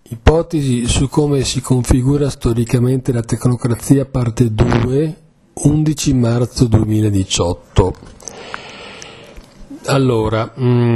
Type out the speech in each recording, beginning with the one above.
Ipotesi su come si configura storicamente la tecnocrazia, parte 2, 11 marzo 2018. Allora,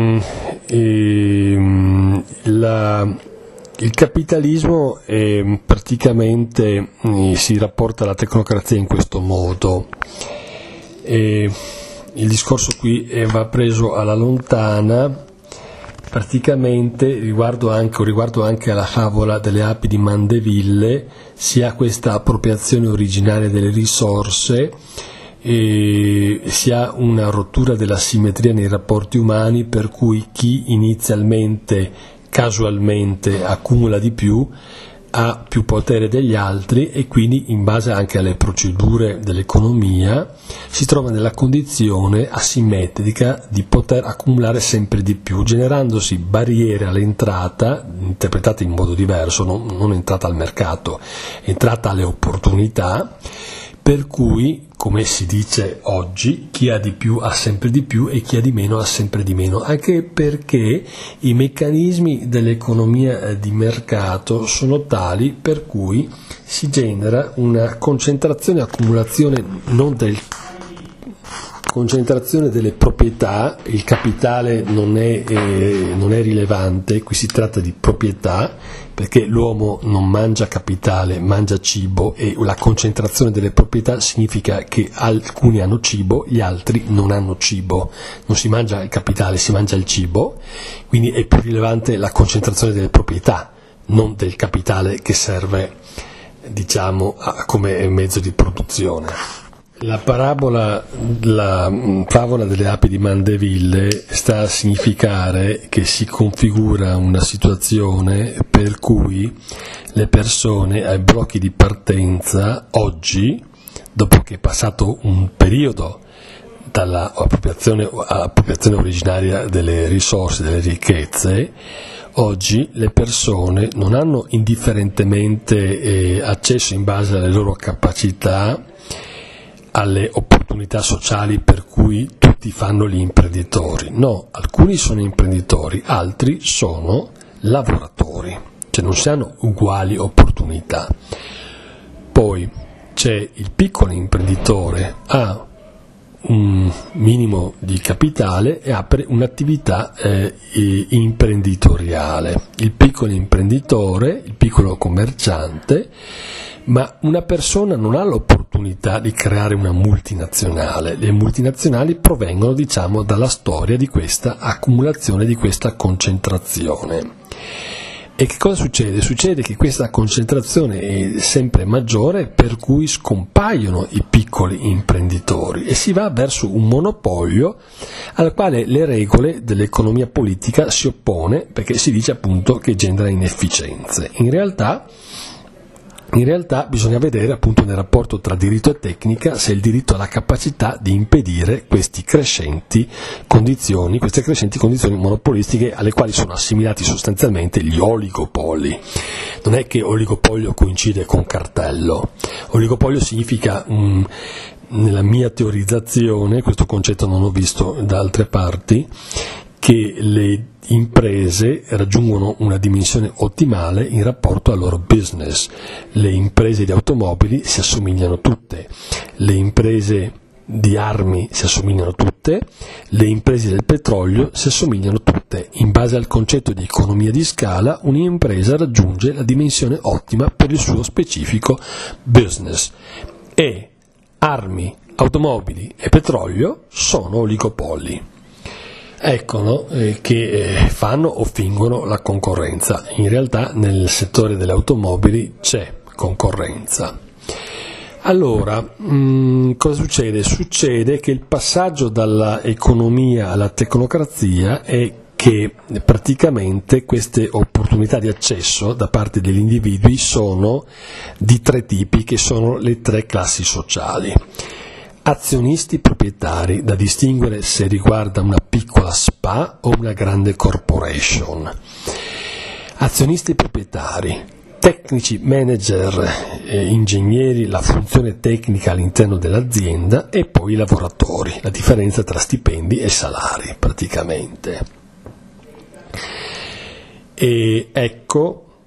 il capitalismo praticamente si rapporta alla tecnocrazia in questo modo. Il discorso qui va preso alla lontana. Praticamente riguardo anche alla favola delle api di Mandeville, si ha questa appropriazione originaria delle risorse, si ha una rottura della simmetria nei rapporti umani, per cui chi inizialmente casualmente accumula di più ha più potere degli altri e quindi, in base anche alle procedure dell'economia, si trova nella condizione asimmetrica di poter accumulare sempre di più, generandosi barriere all'entrata, interpretate in modo diverso, non entrata al mercato, entrata alle opportunità, per cui, come si dice oggi, chi ha di più ha sempre di più e chi ha di meno ha sempre di meno, anche perché i meccanismi dell'economia di mercato sono tali per cui si genera una concentrazione concentrazione delle proprietà. Il capitale non è rilevante, qui si tratta di proprietà, perché l'uomo non mangia capitale, mangia cibo, e la concentrazione delle proprietà significa che alcuni hanno cibo, gli altri non hanno cibo. Non si mangia il capitale, si mangia il cibo, quindi è più rilevante la concentrazione delle proprietà, non del capitale che serve, come mezzo di produzione. La favola delle api di Mandeville sta a significare che si configura una situazione per cui le persone ai blocchi di partenza oggi, dopo che è passato un periodo dall'appropriazione originaria delle risorse, delle ricchezze, oggi le persone non hanno indifferentemente accesso, in base alle loro capacità, alle opportunità sociali per cui tutti fanno gli imprenditori. No, alcuni sono imprenditori, altri sono lavoratori, cioè non si hanno uguali opportunità. Poi c'è il piccolo imprenditore, ha un minimo di capitale e apre un'attività imprenditoriale. Il piccolo imprenditore, il piccolo commerciante, ma una persona non ha l'opportunità di creare una multinazionale. Le multinazionali provengono, dalla storia di questa accumulazione, di questa concentrazione. E che cosa succede? Succede che questa concentrazione è sempre maggiore, per cui scompaiono i piccoli imprenditori e si va verso un monopolio al quale le regole dell'economia politica si oppone, perché si dice appunto che genera inefficienze. In realtà bisogna vedere appunto nel rapporto tra diritto e tecnica se il diritto ha la capacità di impedire queste crescenti condizioni monopolistiche, alle quali sono assimilati sostanzialmente gli oligopoli. Non è che oligopolio coincide con cartello. Oligopolio significa, nella mia teorizzazione, questo concetto non l'ho visto da altre parti, che le imprese raggiungono una dimensione ottimale in rapporto al loro business. Le imprese di automobili si assomigliano tutte, le imprese di armi si assomigliano tutte, le imprese del petrolio si assomigliano tutte. In base al concetto di economia di scala, un'impresa raggiunge la dimensione ottima per il suo specifico business, e armi, automobili e petrolio sono oligopoli. Ecco, che fanno o fingono la concorrenza. In realtà nel settore delle automobili c'è concorrenza. Allora, cosa succede? Succede che il passaggio dalla economia alla tecnocrazia è che praticamente queste opportunità di accesso da parte degli individui sono di tre tipi, che sono le tre classi sociali. Azionisti proprietari, da distinguere se riguarda una piccola SpA o una grande corporation. Azionisti proprietari, tecnici, manager, ingegneri, la funzione tecnica all'interno dell'azienda, e poi i lavoratori, la differenza tra stipendi e salari praticamente. E ecco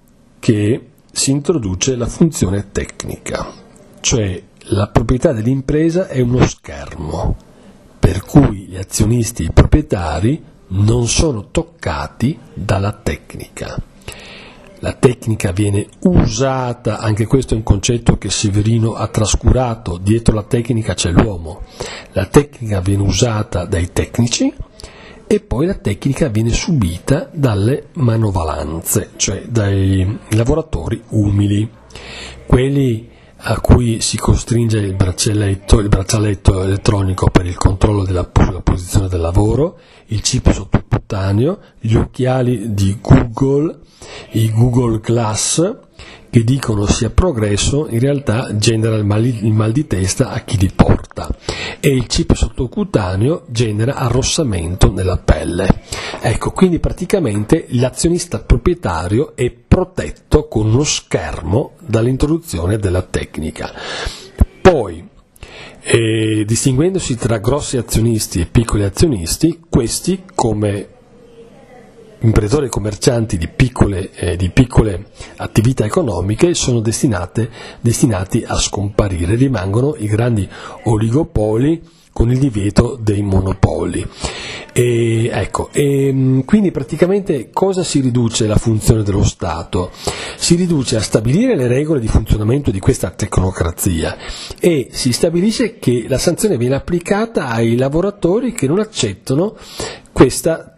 che si introduce la funzione tecnica, cioè la proprietà dell'impresa è uno schermo, per cui gli azionisti e i proprietari non sono toccati dalla tecnica. La tecnica viene usata, anche questo è un concetto che Severino ha trascurato, dietro la tecnica c'è l'uomo. La tecnica viene usata dai tecnici e poi la tecnica viene subita dalle manovalanze, cioè dai lavoratori umili, quelli a cui si costringe il braccialetto elettronico per il controllo della posizione del lavoro, il chip sottocutaneo, gli occhiali di Google, i Google Glass, che dicono sia progresso, in realtà genera il mal di testa a chi li porta, e il chip sottocutaneo genera arrossamento nella pelle. Ecco, quindi praticamente l'azionista proprietario è protetto con uno schermo dall'introduzione della tecnica. Poi, distinguendosi tra grossi azionisti e piccoli azionisti, questi come imprenditori e commercianti di piccole attività economiche sono destinati a scomparire, rimangono i grandi oligopoli con il divieto dei monopoli. Quindi praticamente cosa si riduce la funzione dello Stato? Si riduce a stabilire le regole di funzionamento di questa tecnocrazia e si stabilisce che la sanzione viene applicata ai lavoratori che non accettano questa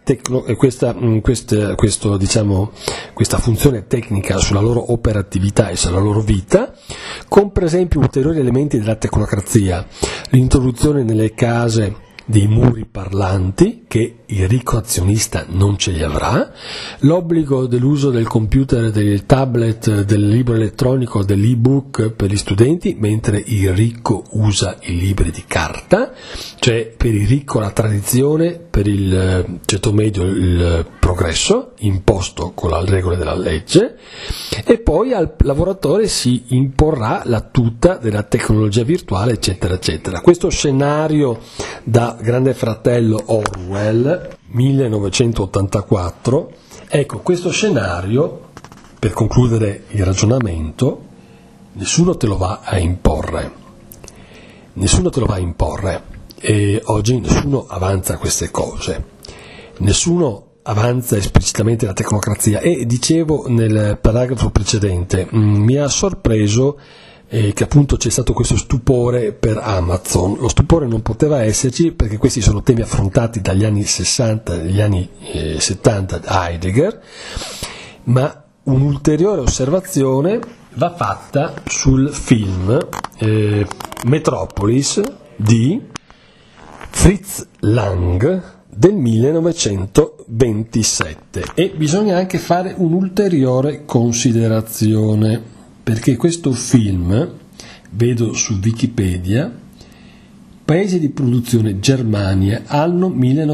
funzione tecnica sulla loro operatività e sulla loro vita, con per esempio ulteriori elementi della tecnocrazia, l'introduzione nelle case dei muri parlanti che il ricco azionista non ce li avrà, l'obbligo dell'uso del computer, del tablet, del libro elettronico, dell'ebook per gli studenti, mentre il ricco usa i libri di carta, cioè per il ricco la tradizione, per il ceto medio il progresso imposto con le regole della legge, e poi al lavoratore si imporrà la tuta della tecnologia virtuale, eccetera eccetera. Questo scenario da Grande Fratello Orwell 1984, ecco, questo scenario, per concludere il ragionamento, nessuno te lo va a imporre, e oggi nessuno avanza queste cose, nessuno avanza esplicitamente la tecnocrazia. E dicevo nel paragrafo precedente, mi ha sorpreso che appunto c'è stato questo stupore per Amazon. Lo stupore non poteva esserci perché questi sono temi affrontati dagli anni 60, dagli anni 70 da Heidegger, ma un'ulteriore osservazione va fatta sul film Metropolis di Fritz Lang del 1927, e bisogna anche fare un'ulteriore considerazione, perché questo film, vedo su Wikipedia, paese di produzione Germania, anno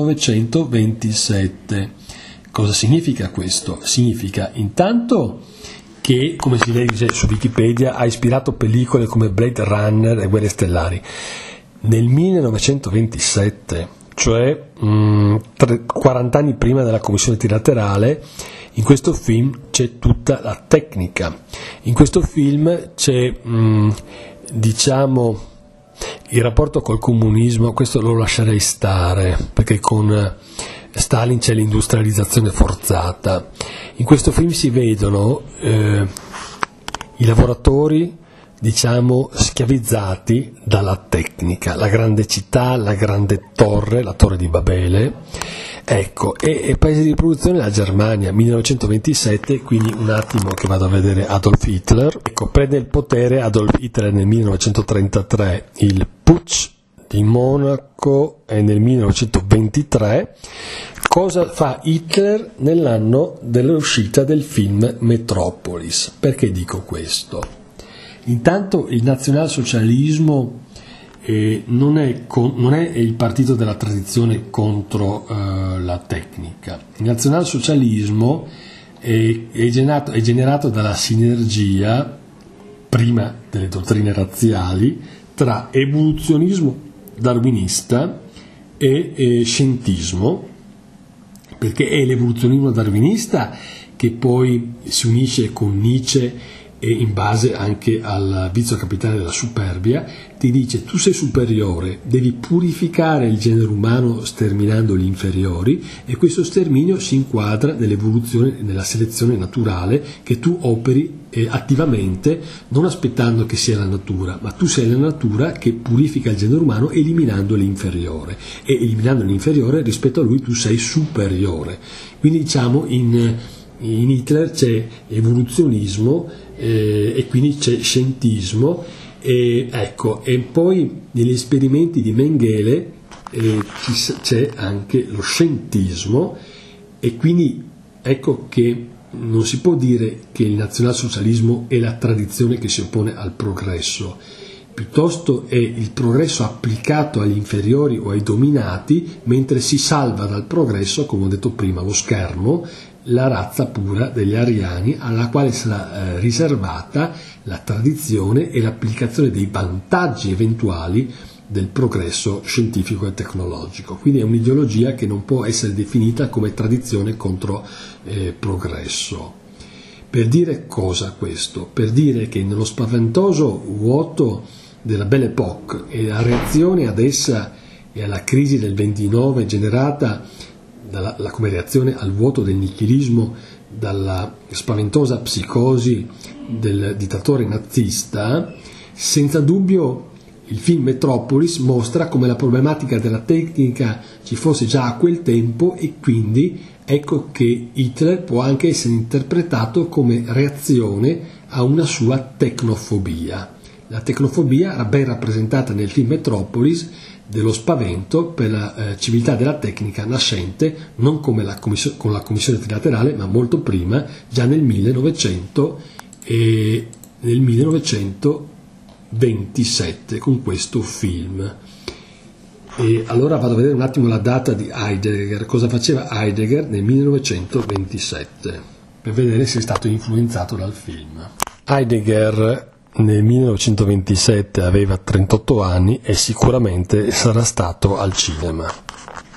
1927. Cosa significa questo? Significa intanto che, come si legge su Wikipedia, ha ispirato pellicole come Blade Runner e Guerre Stellari. Nel 1927, cioè 40 anni prima della commissione trilaterale, in questo film c'è tutta la tecnica. In questo film c'è, il rapporto col comunismo, questo lo lascerei stare, perché con Stalin c'è l'industrializzazione forzata. In questo film si vedono i lavoratori, schiavizzati dalla tecnica, la grande città, la grande torre, la torre di Babele, ecco, e paese di produzione la Germania, 1927, quindi un attimo che vado a vedere Adolf Hitler, ecco, prende il potere Adolf Hitler nel 1933, il Putsch di Monaco è nel 1923. Cosa fa Hitler nell'anno dell'uscita del film Metropolis? Perché dico questo? Intanto il nazionalsocialismo non è il partito della tradizione contro la tecnica. Il nazionalsocialismo è generato dalla sinergia, prima delle dottrine razziali, tra evoluzionismo darwinista e scientismo, perché è l'evoluzionismo darwinista che poi si unisce con Nietzsche e in base anche al vizio capitale della superbia, ti dice: tu sei superiore, devi purificare il genere umano sterminando gli inferiori, e questo sterminio si inquadra nell'evoluzione, nella selezione naturale che tu operi attivamente, non aspettando che sia la natura, ma tu sei la natura che purifica il genere umano eliminando l'inferiore, e eliminando l'inferiore rispetto a lui tu sei superiore. Quindi diciamo in Hitler c'è evoluzionismo e quindi c'è scientismo, e poi negli esperimenti di Mengele c'è anche lo scientismo, e quindi ecco che non si può dire che il nazionalsocialismo è la tradizione che si oppone al progresso, piuttosto è il progresso applicato agli inferiori o ai dominati, mentre si salva dal progresso, come ho detto prima, lo schermo, la razza pura degli ariani, alla quale sarà riservata la tradizione e l'applicazione dei vantaggi eventuali del progresso scientifico e tecnologico. Quindi è un'ideologia che non può essere definita come tradizione contro progresso. Per dire cosa questo? Per dire che nello spaventoso vuoto della Belle Époque e la reazione ad essa e alla crisi del 29 generata come reazione al vuoto del nichilismo dalla spaventosa psicosi del dittatore nazista, senza dubbio il film Metropolis mostra come la problematica della tecnica ci fosse già a quel tempo, e quindi ecco che Hitler può anche essere interpretato come reazione a una sua tecnofobia. La tecnofobia era ben rappresentata nel film Metropolis, dello spavento per la civiltà della tecnica nascente, non come con la commissione trilaterale, ma molto prima, già nel 1927, con questo film. E allora vado a vedere un attimo la data di Heidegger, cosa faceva Heidegger nel 1927, per vedere se è stato influenzato dal film. Heidegger nel 1927 aveva 38 anni e sicuramente sarà stato al cinema.